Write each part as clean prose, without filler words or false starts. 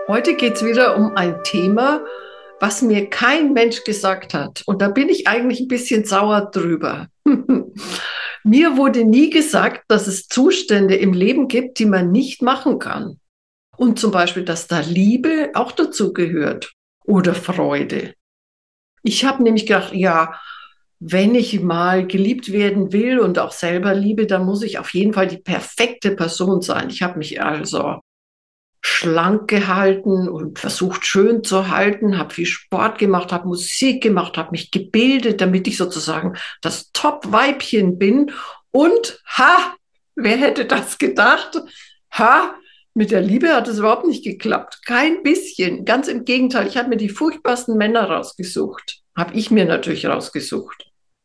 Heute geht es wieder um ein Thema, was mir kein Mensch gesagt hat. Und da bin ich eigentlich ein bisschen sauer drüber. Mir wurde nie gesagt, dass es Zustände im Leben gibt, die man nicht machen kann. Und zum Beispiel, dass da Liebe auch dazu gehört oder Freude. Ich habe nämlich gedacht, ja, wenn ich mal geliebt werden will und auch selber liebe, dann muss ich auf jeden Fall die perfekte Person sein. Ich habe mich also schlank gehalten und versucht schön zu halten, habe viel Sport gemacht, habe Musik gemacht, habe mich gebildet, damit ich sozusagen das Top-Weibchen bin. Und wer hätte das gedacht? Mit der Liebe hat es überhaupt nicht geklappt. Kein bisschen. Ganz im Gegenteil. Ich habe mir die furchtbarsten Männer rausgesucht. Habe ich mir natürlich rausgesucht.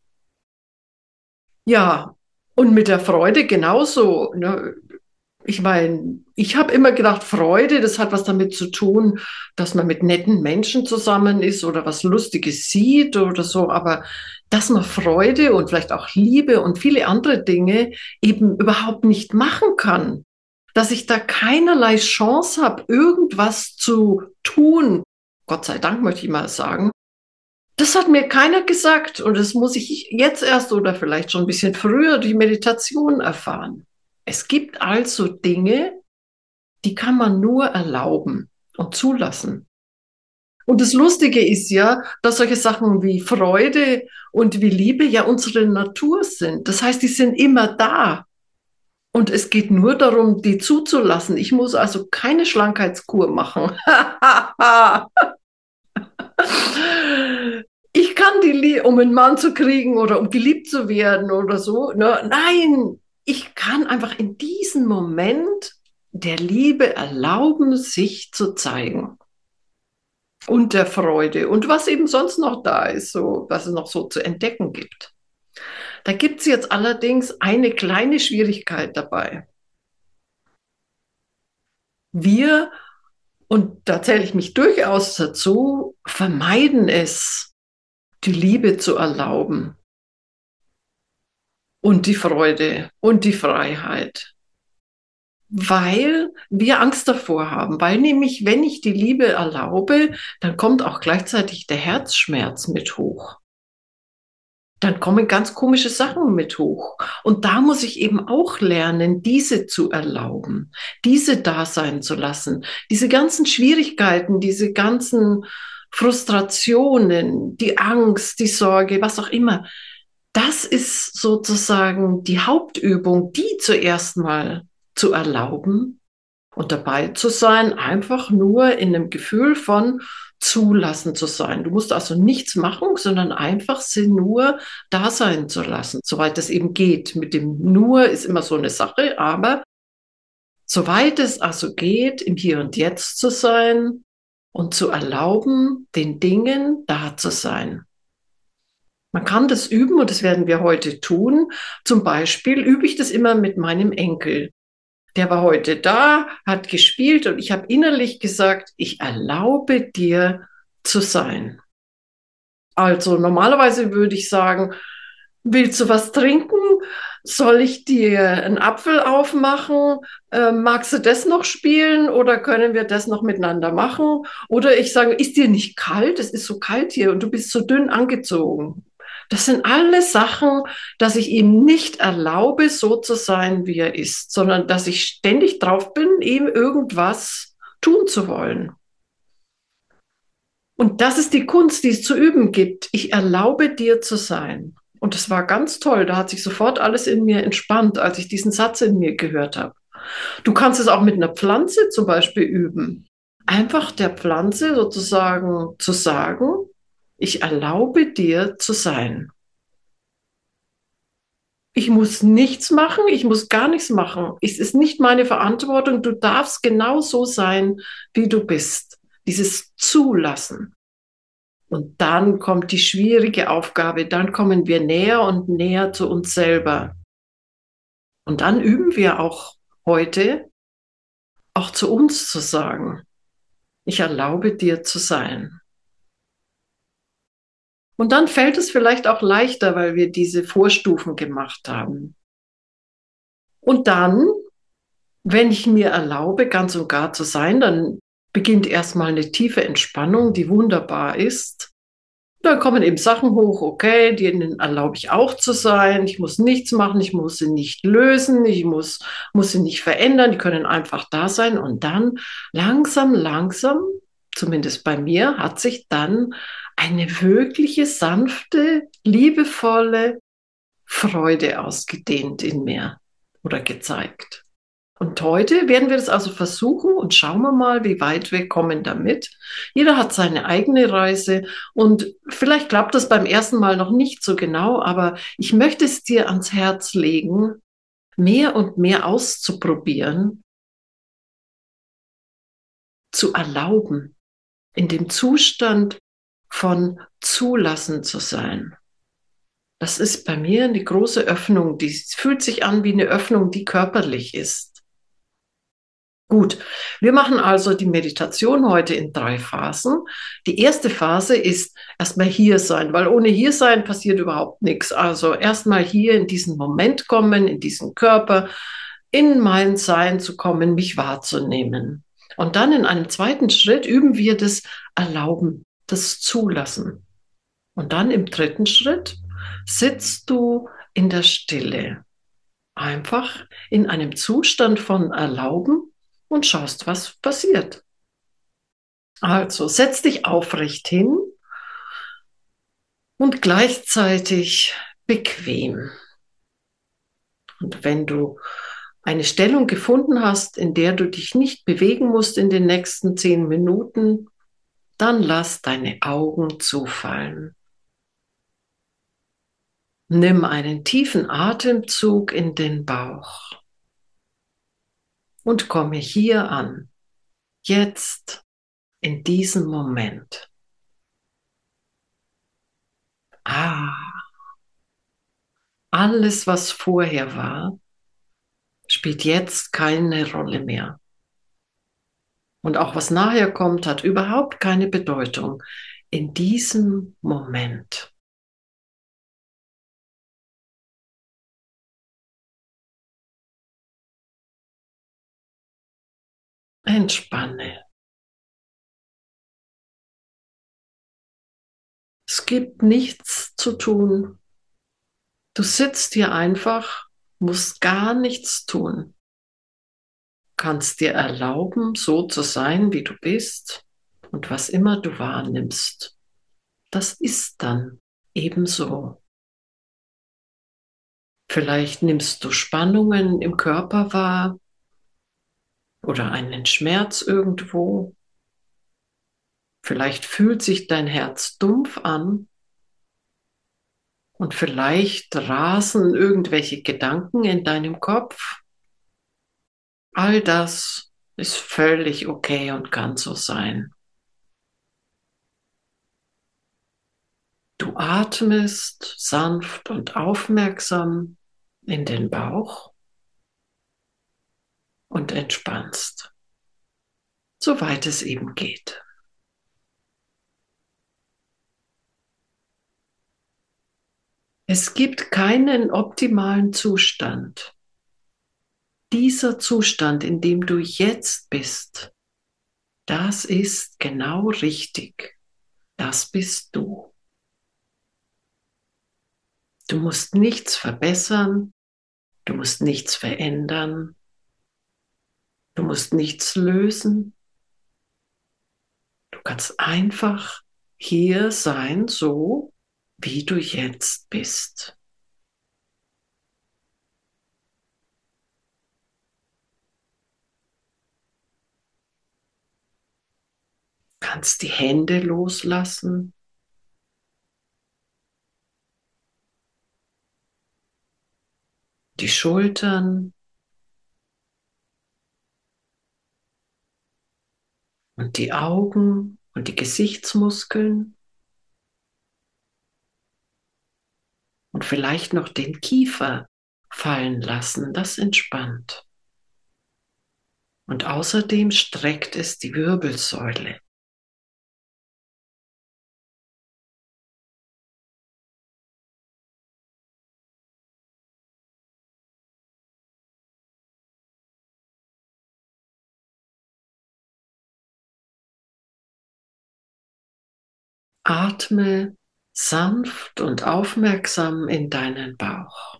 Ja, und mit der Freude genauso. Ne? Ich meine, ich habe immer gedacht, Freude, das hat was damit zu tun, dass man mit netten Menschen zusammen ist oder was Lustiges sieht oder so. Aber dass man Freude und vielleicht auch Liebe und viele andere Dinge eben überhaupt nicht machen kann. Dass ich da keinerlei Chance habe, irgendwas zu tun. Gott sei Dank möchte ich mal sagen. Das hat mir keiner gesagt und das muss ich jetzt erst oder vielleicht schon ein bisschen früher durch Meditation erfahren. Es gibt also Dinge, die kann man nur erlauben und zulassen. Und das Lustige ist ja, dass solche Sachen wie Freude und wie Liebe ja unsere Natur sind. Das heißt, die sind immer da. Und es geht nur darum, die zuzulassen. Ich muss also keine Schlankheitskur machen. Ich kann um einen Mann zu kriegen oder um geliebt zu werden oder so. Ne? Nein, ich kann einfach in diesem Moment der Liebe erlauben, sich zu zeigen. Und der Freude und was eben sonst noch da ist, so, was es noch so zu entdecken gibt. Da gibt es jetzt allerdings eine kleine Schwierigkeit dabei. Wir, und da zähle ich mich durchaus dazu, vermeiden es, die Liebe zu erlauben und die Freude und die Freiheit, weil wir Angst davor haben, weil nämlich, wenn ich die Liebe erlaube, dann kommt auch gleichzeitig der Herzschmerz mit hoch. Dann kommen ganz komische Sachen mit hoch. Und da muss ich eben auch lernen, diese zu erlauben, diese da sein zu lassen. Diese ganzen Schwierigkeiten, diese ganzen Frustrationen, die Angst, die Sorge, was auch immer. Das ist sozusagen die Hauptübung, die zuerst mal zu erlauben und dabei zu sein, einfach nur in einem Gefühl von zulassen zu sein. Du musst also nichts machen, sondern einfach sie nur da sein zu lassen, soweit es eben geht. Mit dem nur ist immer so eine Sache, aber soweit es also geht, im Hier und Jetzt zu sein und zu erlauben, den Dingen da zu sein. Man kann das üben und das werden wir heute tun. Zum Beispiel übe ich das immer mit meinem Enkel. Der war heute da, hat gespielt und ich habe innerlich gesagt, ich erlaube dir zu sein. Also normalerweise würde ich sagen, willst du was trinken? Soll ich dir einen Apfel aufmachen? Magst du das noch spielen oder können wir das noch miteinander machen? Oder ich sage, ist dir nicht kalt? Es ist so kalt hier und du bist so dünn angezogen. Das sind alles Sachen, dass ich ihm nicht erlaube, so zu sein, wie er ist, sondern dass ich ständig drauf bin, ihm irgendwas tun zu wollen. Und das ist die Kunst, die es zu üben gibt. Ich erlaube dir zu sein. Und es war ganz toll. Da hat sich sofort alles in mir entspannt, als ich diesen Satz in mir gehört habe. Du kannst es auch mit einer Pflanze zum Beispiel üben. Einfach der Pflanze sozusagen zu sagen, ich erlaube dir zu sein. Ich muss nichts machen, ich muss gar nichts machen. Es ist nicht meine Verantwortung. Du darfst genau so sein, wie du bist. Dieses Zulassen. Und dann kommt die schwierige Aufgabe, dann kommen wir näher und näher zu uns selber. Und dann üben wir auch heute, auch zu uns zu sagen, ich erlaube dir zu sein. Und dann fällt es vielleicht auch leichter, weil wir diese Vorstufen gemacht haben. Und dann, wenn ich mir erlaube, ganz und gar zu sein, dann beginnt erstmal eine tiefe Entspannung, die wunderbar ist. Dann kommen eben Sachen hoch, okay, denen erlaube ich auch zu sein. Ich muss nichts machen, ich muss sie nicht lösen, muss sie nicht verändern, die können einfach da sein. Und dann langsam, zumindest bei mir, hat sich dann eine wirkliche sanfte, liebevolle Freude ausgedehnt in mir oder gezeigt. Und heute werden wir das also versuchen und schauen wir mal, wie weit wir kommen damit. Jeder hat seine eigene Reise und vielleicht klappt das beim ersten Mal noch nicht so genau, aber ich möchte es dir ans Herz legen, mehr und mehr auszuprobieren, zu erlauben, in dem Zustand von Zulassen zu sein. Das ist bei mir eine große Öffnung, die fühlt sich an wie eine Öffnung, die körperlich ist. Gut, wir machen also die Meditation heute in 3 Phasen. Die erste Phase ist erstmal hier sein, weil ohne hier sein passiert überhaupt nichts. Also erstmal hier in diesen Moment kommen, in diesen Körper, in mein Sein zu kommen, mich wahrzunehmen. Und dann in einem zweiten Schritt üben wir das Erlauben, das Zulassen. Und dann im dritten Schritt sitzt du in der Stille, einfach in einem Zustand von Erlauben und schaust, was passiert. Also setz dich aufrecht hin und gleichzeitig bequem. Und wenn du eine Stellung gefunden hast, in der du dich nicht bewegen musst in den nächsten 10 Minuten, dann lass deine Augen zufallen. Nimm einen tiefen Atemzug in den Bauch und komme hier an, jetzt, in diesem Moment. Alles, was vorher war, spielt jetzt keine Rolle mehr. Und auch was nachher kommt, hat überhaupt keine Bedeutung in diesem Moment. Entspanne. Es gibt nichts zu tun. Du sitzt hier einfach, musst gar nichts tun. Kannst dir erlauben, so zu sein, wie du bist. Und was immer du wahrnimmst, das ist dann ebenso. Vielleicht nimmst du Spannungen im Körper wahr oder einen Schmerz irgendwo. Vielleicht fühlt sich dein Herz dumpf an und vielleicht rasen irgendwelche Gedanken in deinem Kopf. All das ist völlig okay und kann so sein. Du atmest sanft und aufmerksam in den Bauch und entspannst, soweit es eben geht. Es gibt keinen optimalen Zustand. Dieser Zustand, in dem du jetzt bist, das ist genau richtig. Das bist du. Du musst nichts verbessern, du musst nichts verändern, du musst nichts lösen. Du kannst einfach hier sein, so wie du jetzt bist. Du kannst die Hände loslassen, die Schultern und die Augen und die Gesichtsmuskeln und vielleicht noch den Kiefer fallen lassen. Das entspannt. Und außerdem streckt es die Wirbelsäule. Atme sanft und aufmerksam in deinen Bauch.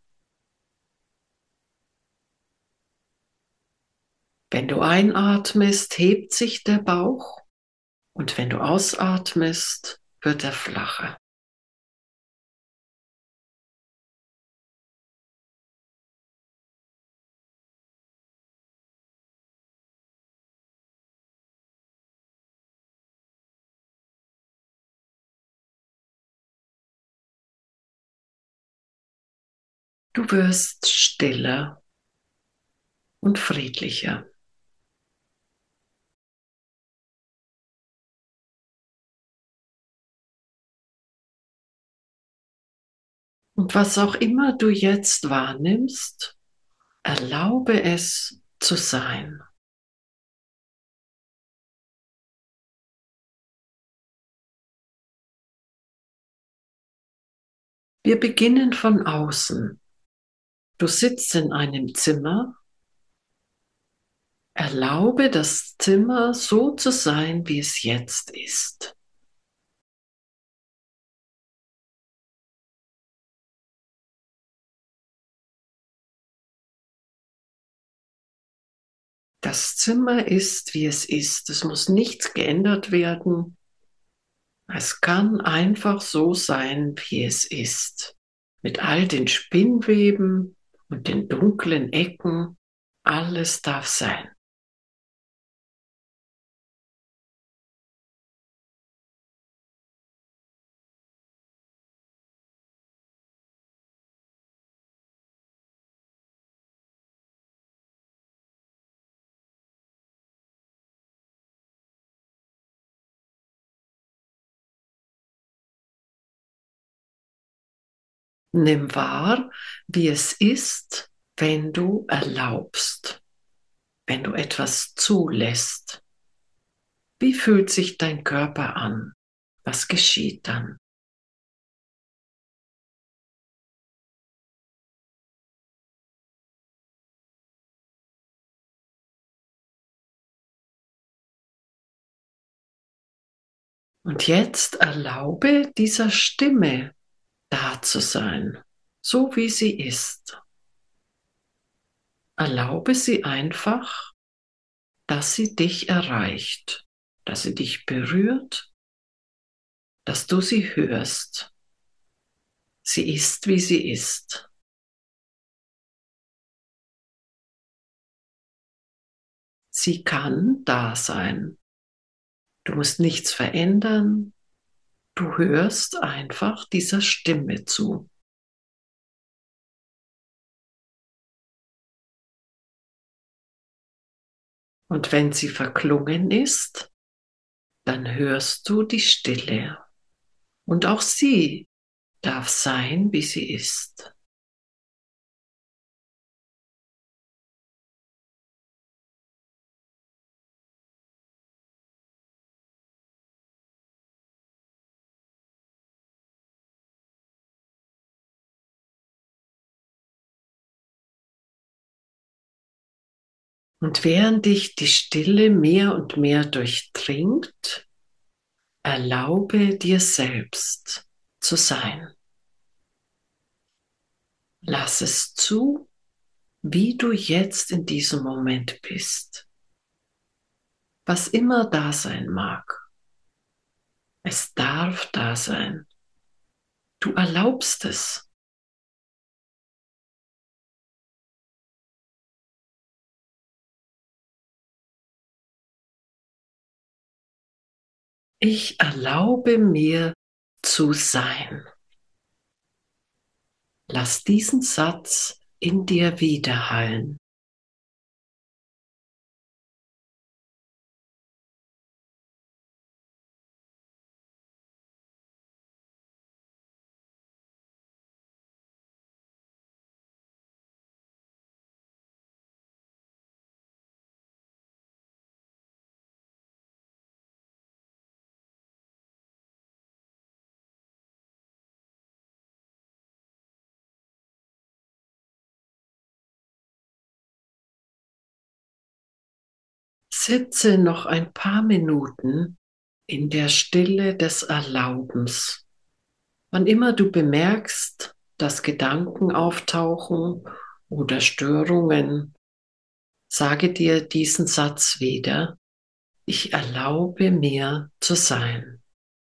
Wenn du einatmest, hebt sich der Bauch und wenn du ausatmest, wird er flacher. Du wirst stiller und friedlicher. Und was auch immer du jetzt wahrnimmst, erlaube es zu sein. Wir beginnen von außen. Du sitzt in einem Zimmer. Erlaube das Zimmer so zu sein, wie es jetzt ist. Das Zimmer ist, wie es ist. Es muss nichts geändert werden. Es kann einfach so sein, wie es ist. Mit all den Spinnweben und den dunklen Ecken. Alles darf sein. Nimm wahr, wie es ist, wenn du erlaubst, wenn du etwas zulässt. Wie fühlt sich dein Körper an? Was geschieht dann? Und jetzt erlaube dieser Stimme da zu sein, so wie sie ist. Erlaube sie einfach, dass sie dich erreicht, dass sie dich berührt, dass du sie hörst. Sie ist, wie sie ist. Sie kann da sein. Du musst nichts verändern. Du hörst einfach dieser Stimme zu. Und wenn sie verklungen ist, dann hörst du die Stille. Und auch sie darf sein, wie sie ist. Und während dich die Stille mehr und mehr durchdringt, erlaube dir selbst zu sein. Lass es zu, wie du jetzt in diesem Moment bist. Was immer da sein mag, es darf da sein. Du erlaubst es. Ich erlaube mir zu sein. Lass diesen Satz in dir widerhallen. Sitze noch ein paar Minuten in der Stille des Erlaubens. Wann immer du bemerkst, dass Gedanken auftauchen oder Störungen, sage dir diesen Satz wieder: Ich erlaube mir zu sein.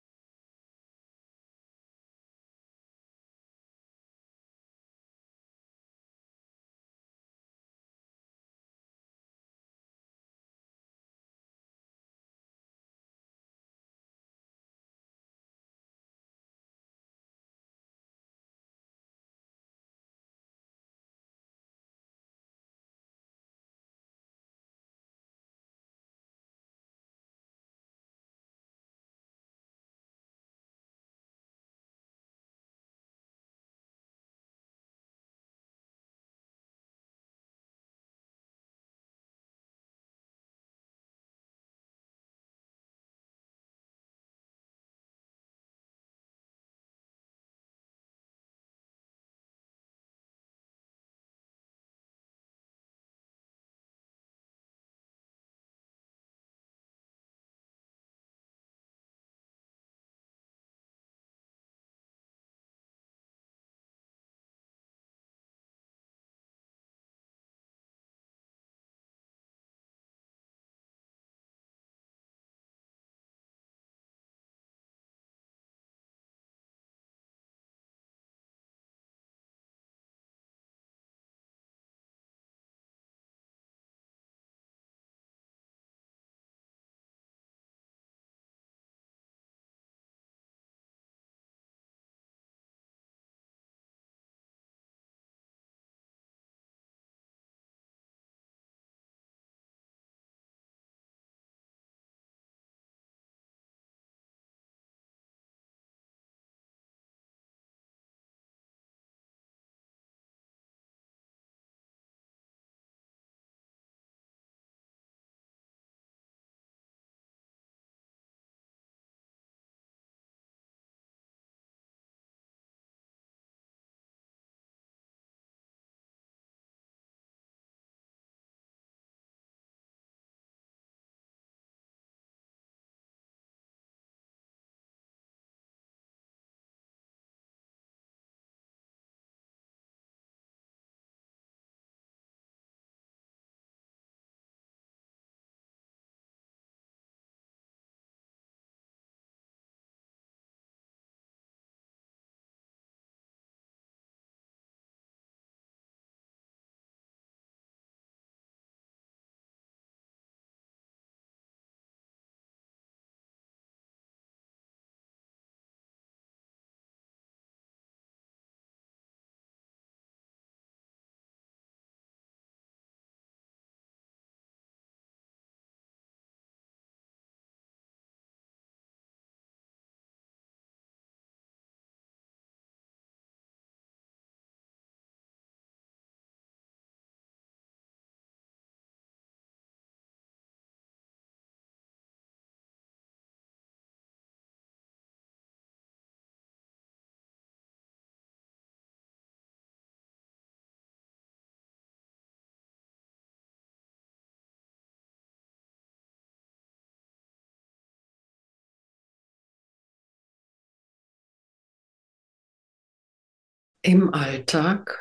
Im Alltag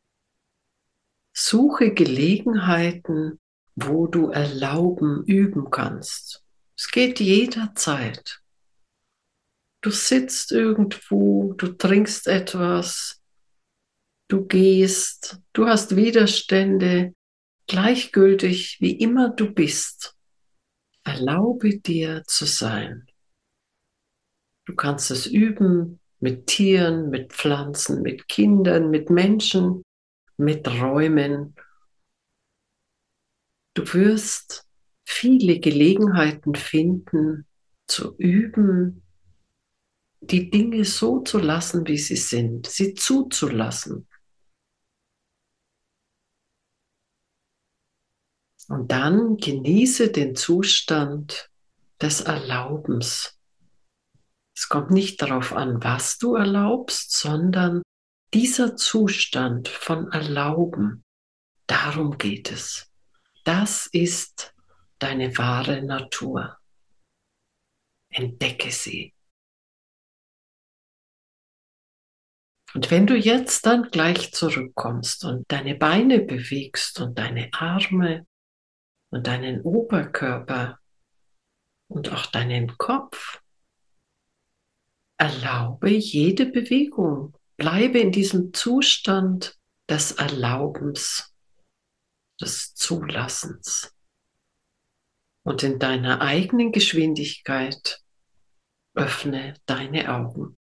suche Gelegenheiten, wo du Erlauben üben kannst. Es geht jederzeit. Du sitzt irgendwo, du trinkst etwas, du gehst, du hast Widerstände, gleichgültig wie immer du bist. Erlaube dir zu sein. Du kannst es üben mit Tieren, mit Pflanzen, mit Kindern, mit Menschen, mit Räumen. Du wirst viele Gelegenheiten finden, zu üben, die Dinge so zu lassen, wie sie sind, sie zuzulassen. Und dann genieße den Zustand des Erlaubens. Es kommt nicht darauf an, was du erlaubst, sondern dieser Zustand von Erlauben, darum geht es. Das ist deine wahre Natur. Entdecke sie. Und wenn du jetzt dann gleich zurückkommst und deine Beine bewegst und deine Arme und deinen Oberkörper und auch deinen Kopf, erlaube jede Bewegung. Bleibe in diesem Zustand des Erlaubens, des Zulassens. Und in deiner eigenen Geschwindigkeit öffne deine Augen.